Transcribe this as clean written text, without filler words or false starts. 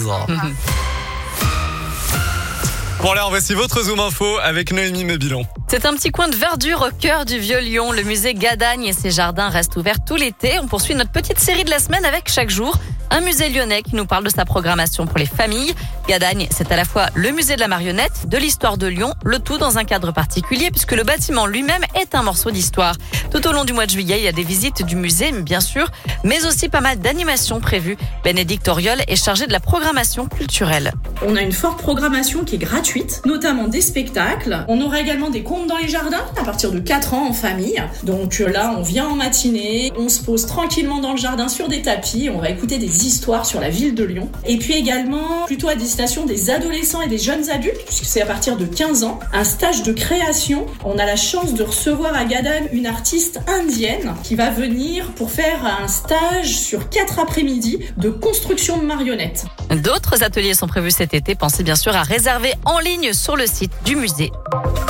toujours. Pour l'heure, voici votre Zoom Info avec Noémie Mébilon. C'est un petit coin de verdure au cœur du Vieux-Lyon. Le musée Gadagne et ses jardins restent ouverts tout l'été. On poursuit notre petite série de la semaine avec chaque jour un musée lyonnais qui nous parle de sa programmation pour les familles. Gadagne, c'est à la fois le musée de la marionnette, de l'histoire de Lyon, le tout dans un cadre particulier puisque le bâtiment lui-même est un morceau d'histoire. Tout au long du mois de juillet, il y a des visites du musée, bien sûr, mais aussi pas mal d'animations prévues. Bénédicte Auriol est chargée de la programmation culturelle. On a une forte programmation qui est gratuite, notamment des spectacles. On aura également des contes dans les jardins à partir de 4 ans en famille. Donc là, on vient en matinée, on se pose tranquillement dans le jardin sur des tapis, on va écouter des histoires sur la ville de Lyon. Et puis également, plutôt à destination des adolescents et des jeunes adultes, puisque c'est à partir de 15 ans, un stage de création. On a la chance de recevoir à Gadagne une artiste indienne qui va venir pour faire un stage sur 4 après-midi de construction de marionnettes. D'autres ateliers sont prévus cet été. Pensez bien sûr à réserver en ligne sur le site du musée.